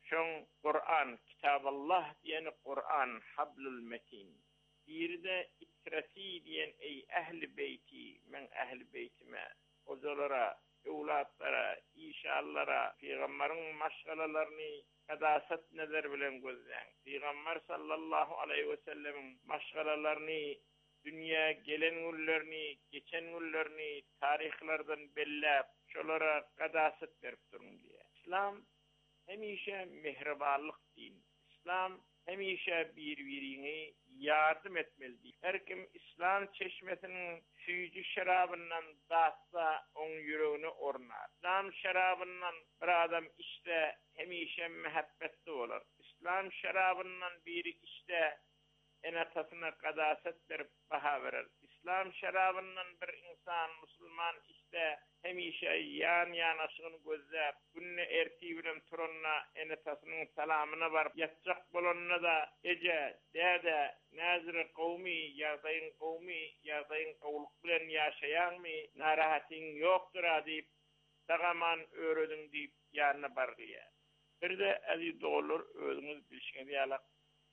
şoň Kur'an, Kitaballah diýeni Kur'an, Hablul Metin. Bir de itrati diyen ey ehli beyti, men ehli beytime, ozalara, evlatlara, işallara, Peygamberin maşgalalarını kadasat nezer bilen gözden. Peygamber sallallahu aleyhi ve sellemin maşgalalarını, dünya gelen günlerini, geçen günlerini tarihlerden bellep, şolara kadasat verip durun diye. İslam hemişe mehribanlık din. İslam hemişe bir-birini yardım etmelidir. Her kim İslam çeşmesinin süyücü şarabından dağıtsa onun yüreğini ornar. İslam şarabından bir adam işte hemişe mehabbetli olur. İslam şarabından biri işte enatasına kadasat verip baha verir. İslam şarabından bir insan, Müslüman işte hemişe yan yanaşığını gözler, günne ertiği bilen turunna enatasının salamına varıp yatacak bolonuna da ece, dede, nazire kavmi, yağdayın kavmi, yağdayın kavluk bilen yaşayan mi, narahatin yoktur deyip, tağaman öğredin deyip yanına bargıya. Bir de aziz doğulur, özünüz bilişine diyalak,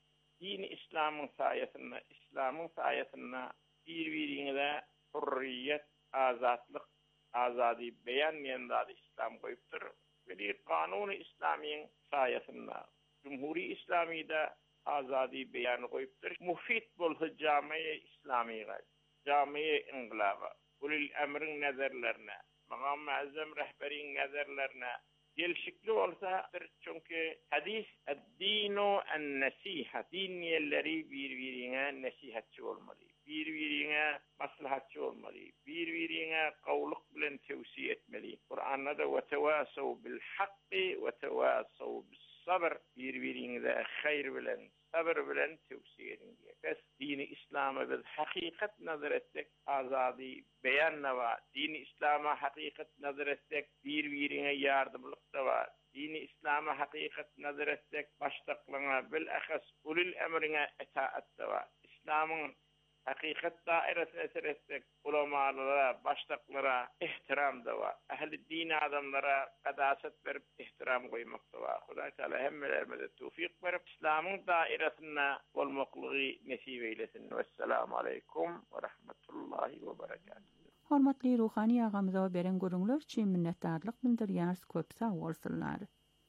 din İslam'ın sayesinde, İslam'ın sayesinde bir-birine hurriyet, azatlık, azadi beyan yendadi İslam koyuptur. Ve bir kanun-u İslami'nin sayesinde, Cumhuri İslami'de azadi beyanı koyuptur. Mufid bolhu camiye İslami'ye, camiye inqilaba, ulil emrin nezerlerine, Maqam-ı Azam rehberin nezerlerine, gelişikli olsa çünkü hadis ad-dinu en-nasiha, din yerleri birbirine nasihatçı olmalı, birbirine maslahatçı olmalı, birbirine kavluk bilen tevsiye etmeli. Kur'an'da da ve tevasav bil hakki ve tevasav bis sabr, birbirine hayır bilen, sabır bilen tevsiye edin diye. Kes dini İslam'a biz hakikat nazar etsek azadi beyanla var. Dini İslam'a hakikat nazar etsek birbirine yardımlık da var. Dini İslam'a hakikat nazar etsek baştaklığına bil-ahas ulil emrine etaat da var. İslam'ın hakikat dairesine eser etsek ulamalara, baştaklara ihtiram da var. Ehli din adamlara kadasat verip ihtiram koymak da var. Huda Teala hemmelerimize tevfik verip İslam'ın dairesine olmaklığı nesip eylesin. Vesselamu aleykum ve rahmetullahi ve berekatuhu. Hormatly ruhani ağamıza beren görüňler üçin minnetdarlyk bildirýäris, köp sag bolsunlar.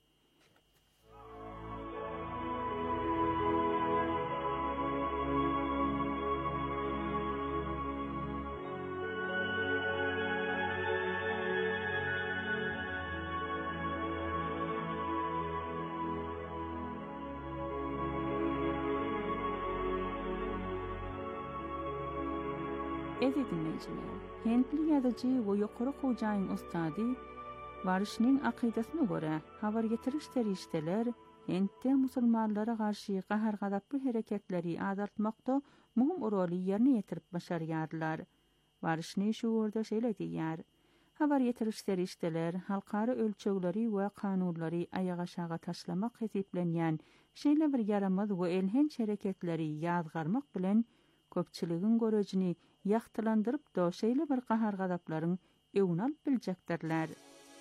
Eziz dinleyijiler, Hintli ýazyjy we ýokary hojaýyň ustady Varishning aqidasyna görä, habar getiriş serişdeler Hintde musulmanlara garşy gahar gadaply hereketleri azaltmakda muhim roly ýerine ýetirip başarýarlar. Varishny şu wurda şeýle diýär. Habar getiriş serişdeler halkara ölçegleri we kanunlary ayaga şaga taşlamak hesiplenýän şeýle bir yaramaz we elhenç hereketleri ýazgarmak bilen köpçüligin görejini ýaktylandyryp da şeýle bir gahar gadaplaryň ewini alyp biljekdirler.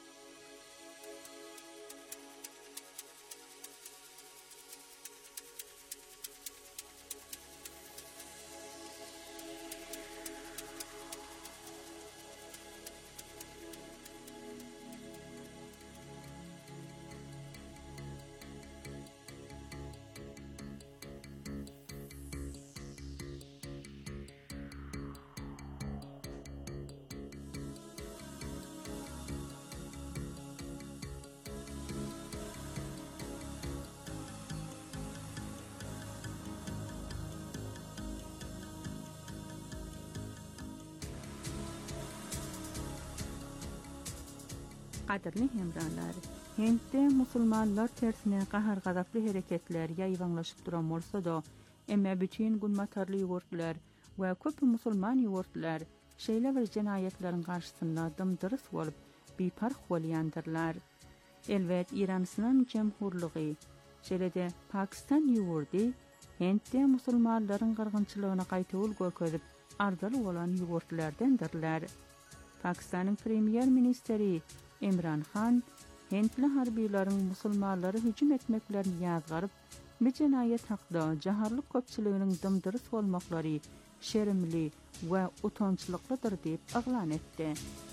Qadirli hemranlar, Hintde musulmanlar tersine gahar gadaply hereketler ýaýwanlaşyp duran bolsa da, emma bütün günmatarly ýurtlar we köp musulman ýurtlar şeýle bir jenaýetlerin garşysynda dymdyrys bolup, bipark bolýandyrlar. Elbet İransynyň jemhurlygy, şeýle-de Pakistan ýurdy, Hintde musulmanlaryň gyrgynçylygyna gaýtabyl gökezip, ardaly bolan ýurtlardandyrylar. Pakistanyň premier ministeri Imran Khan Hentli harbiýlaryň musulmanlary hüjüm etmeklerini ýazgaryp, bu jinayet hakda jaharlyk köpçüliginiň dymdyrys bolmaklary şerimli we utançlyklydyr diýip aglan etdi.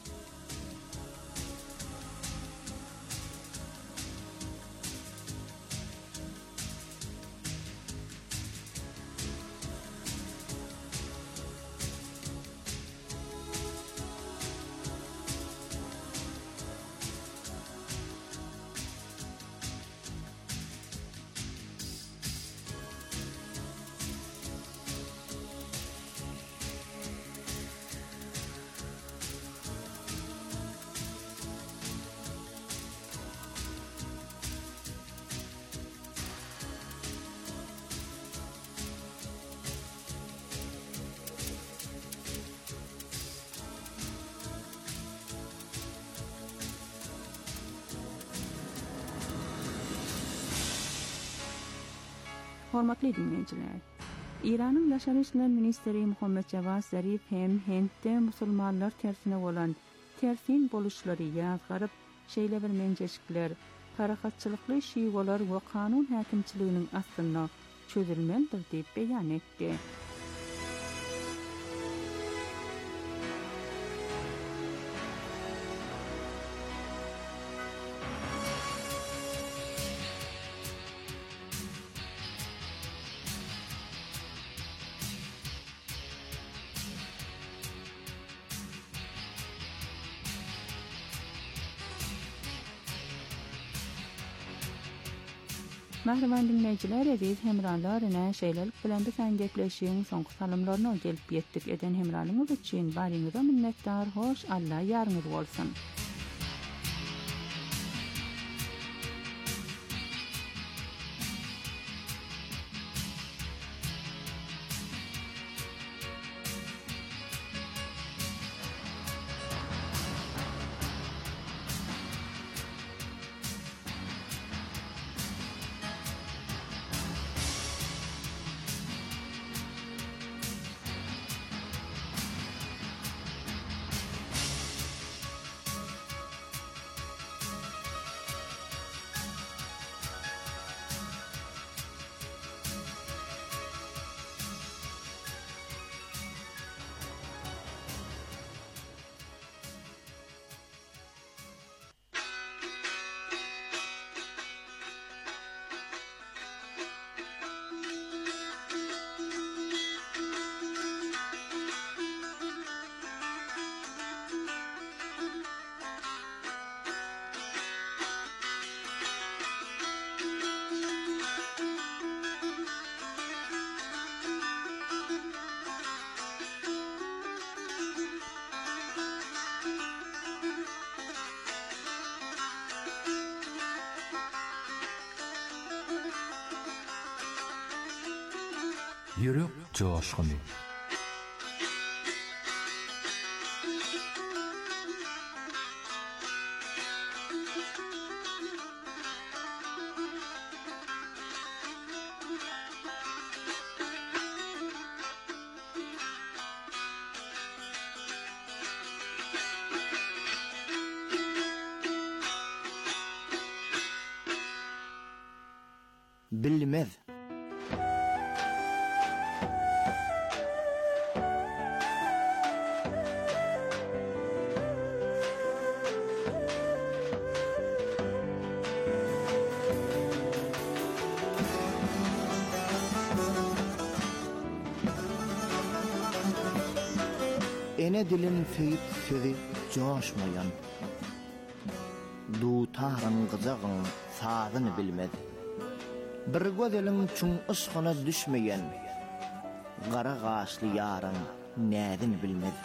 Hormatly dinleyijiler. İran'ın Daşary işler ministri Muhammed Javad Zarif hem Hentde musulmanlar tersine bolan tersin boluşlary ýazgaryp, şeýle bir menjeşikler, tarakatçylykly şiýgolar we kanun häkimçiliginiň aslynda çözülmendir diýip beýan etdi. Mahrevan dinleyijiler, aziz hemralar, ene şeýlelik bilen bilen gepleşiň soňky salymlaryna gelip ýetdik. Eden hemralyňyz üçin baryňyza minnetdar, hoş, Allah ýarňyz bolsun. Yürek coşkunu. Bilmez. Ene dilin feyip sözi coşmayan, dutarın gızacın sazını bilmez. Bir gözelin çün ışkına düşmeyen, gara gaşlı yarın nädini bilmez.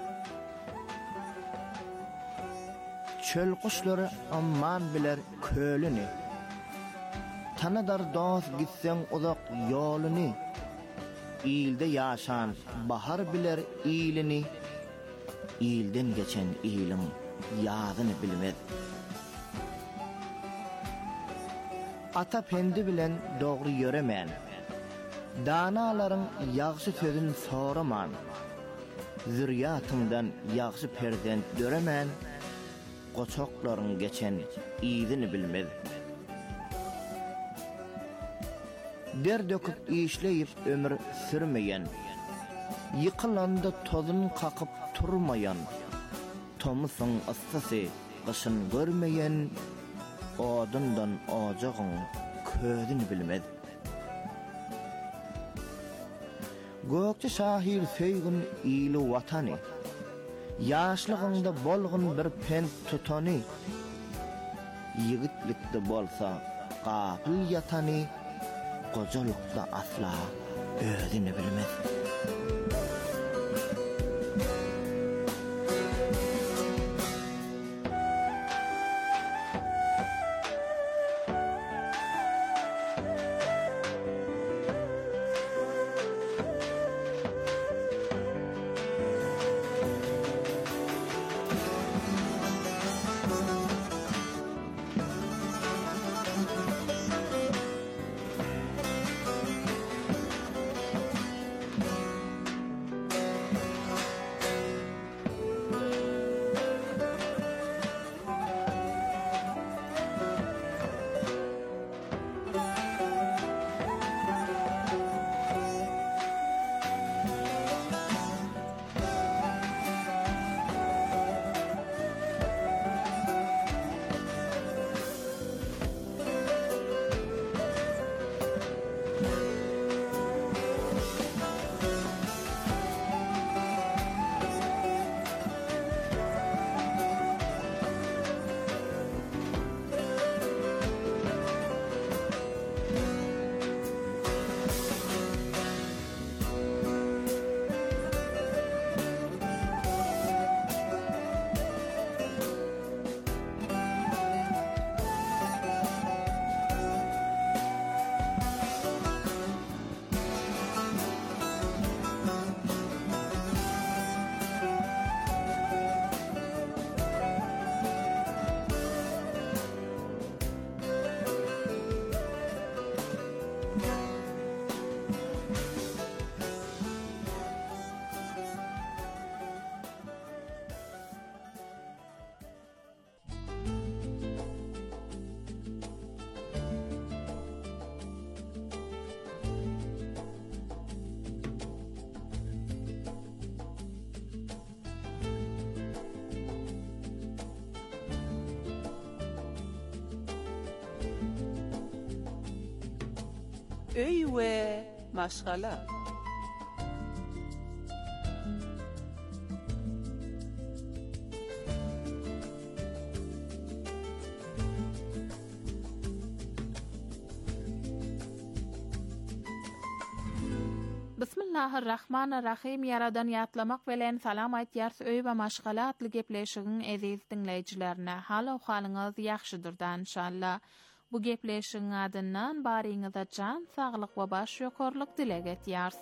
Çöl kuşları amman biler kölünü, tanıdar dost gitsen uzak yolunu, İlde yaşan bahar biler ilini, ilden geçen ilim yağını bilmez. Ata pendi bilen doğru yöremen, danaların yağsı sözün soraman, zürriyatından yağsı perzent döremen, goçoklaryň geçen ýyzyny bilmez. Der döküp işleyip ömür sürmeyen, yıkılanda tozun kakıp turmayan, tomusun ıssası kışın görmeyen, odundan ocağın közünü bilmez. Gökçe şahir söýgün iyli watany, ýaşlygynda bolgun bir pent tutany, ýigitlikde bolsa gapyl ýatany, gojolukda asla özüni bilmez. Öy we maşgala. Bismillahirrahmanirrahim. Yaradan ýatlamak bilen salam aýtýar öý we maşgala atly gepleşigiň eziz dinleýijilerine. Hal halyňyz ýaxşydyr inşallah. Bu gepleşigiň adyndan baryňyza jan saglyk we baş ýokarlyk dilek etýärs.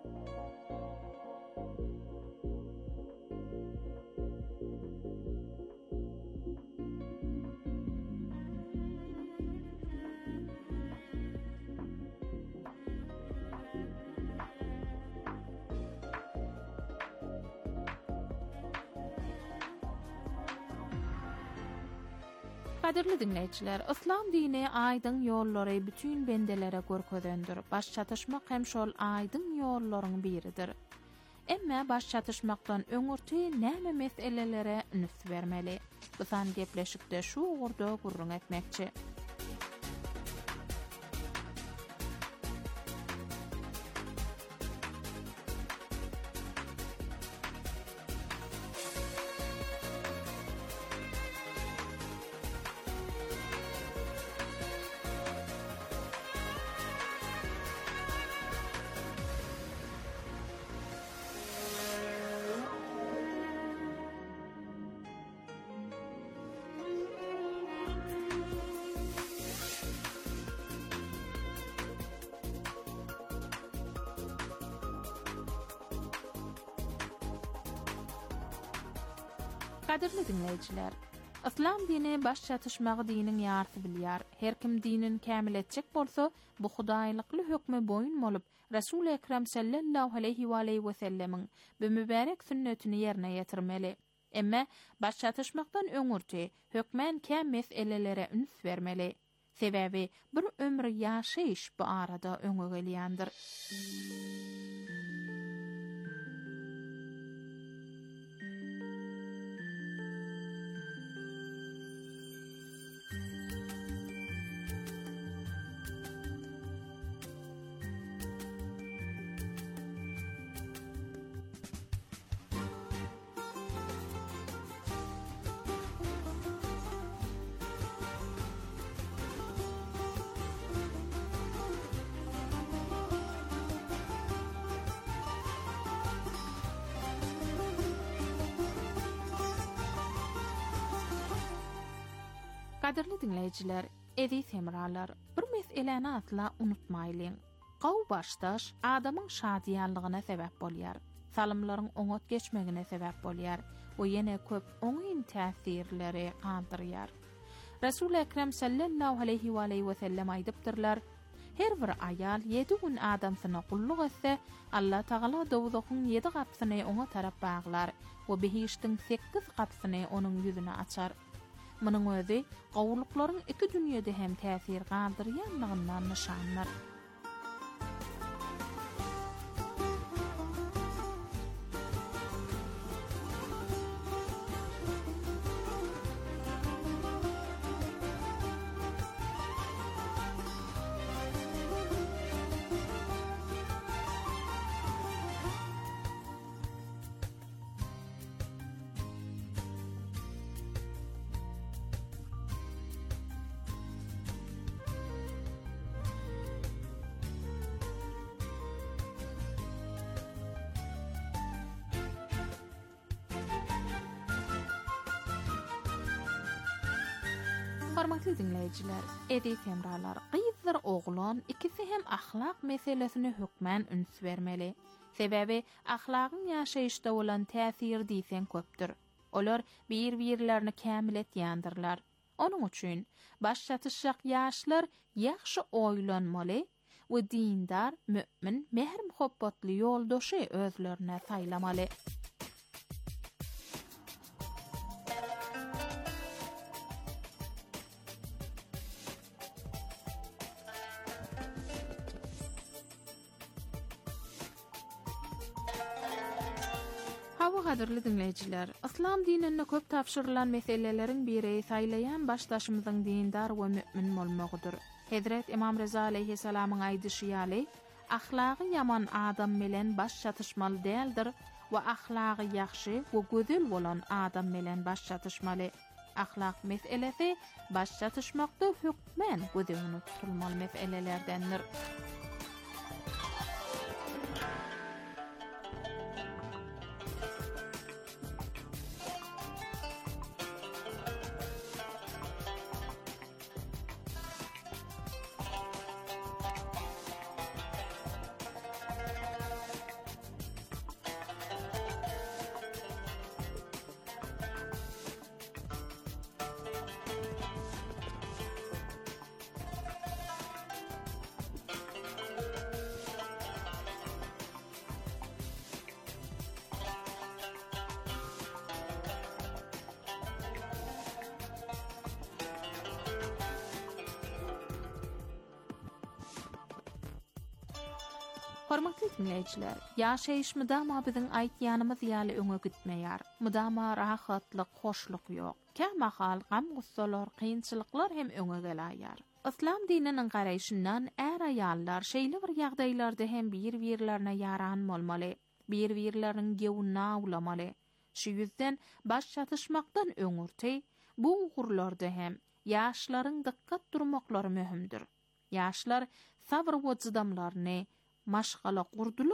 Kadirli dinleyijiler, İslam dini aýdyň ýollary bütün bendelere görkezdendir. Baş çatışmak hem şol aýdyň ýollaryň biridir. Emme baş çatışmakdan öňürti näme meselelere nüs bermeli? Bu san gepleşikde şu urda gurrun etmekçi. Kadirli dinleyijiler, İslam dini baş çatışmagy diniň ýarty bilýär. Her kim dinin kämil etjek bolsa, bu hudaýlykly hökme boyun bolup, Resul Ekrem sallallahu aleyhi we aleyhi we sellemiň bu mübarek sünnetini ýerine ýetirmeli. Emme baş çatışmaktan öňürti hökmen kä meselelere üns vermeli. Sebebi bir ömür yaşayış bu arada öňe gelýändir. Qadirli dinleyijiler, edi semralar, bir meseleni atla unutmaýlyň. Gaw başdaş adamyň şadiýanlygyna sebäp bolýar, salymlaryň oňat geçmegine sebäp bolýar, we ýene köp oňyn täsirleri gandyrýar. Resul Ekrem sallallahu aleyhi we aleyhi we sellem aýdypdyrlar: her bir ayal yedi gün adamsyna gulluk etse, Allah Taala dowzakyň yedi gapsyny oňa tarap baglar we behiştiň sekiz gapsyny onuň ýüzüne açar. Munyň özi gowluklaryň iki dünýede hem täsir gandyrýanlygyndan nişanlar. Hormatly dinleyijiler, edi temralar, gyýdyr oglan ikisi hem ahlak meselesini hökmen üns vermeli. Sebebi ahlagyň ýaşaýyşda bolan täsiri diýsen köpdür. Olar bir-birlerini kämil etýändirler. Onuň üçin baş çatışjak ýaşlar ýaxşy oýlanmaly we dindar, mümin, mehr muhabbatly ýoldaşy özlerine saýlamaly. Qadirli dinleyijiler, İslam dininde köp tapşyrylan meselelerin biri saýlayan başdaşymyzyň dindar we mümin bolmagydyr. Hazrat İmam Reza aleyhissalamyň aýdyşy ýaly, ahlagy ýaman adam bilen baş çatışmaly däldir we ahlagy ýaxşy we gözel bolan adam bilen baş çatışmaly. Ahlak meselesi baş çatışmakda hökmen gödegini tutulmaly meselelerdendir. Hormatly dinleyijiler, ýaşaýyş mydama biziň aýtýanymyz ýaly öňe gitmeýär. Mydama rahatlyk, hoşluk ýok. Käme hal, gam, gussalar, kynçylyklar hem öňe gelýär. İslam dininiň garaýşyndan är aýallar şeýle bir ýagdaýlarda hem bir-birlerine ýaran bolmaly, bir-birleriniň gewünä awlamaly. Şu ýüzden baş çatışmakdan öňürti, bu ugurlarda hem ýaşlaryň dikkat durmaklary möhümdir. Ýaşlar sabr we çydamlaryny maşgala gurdular.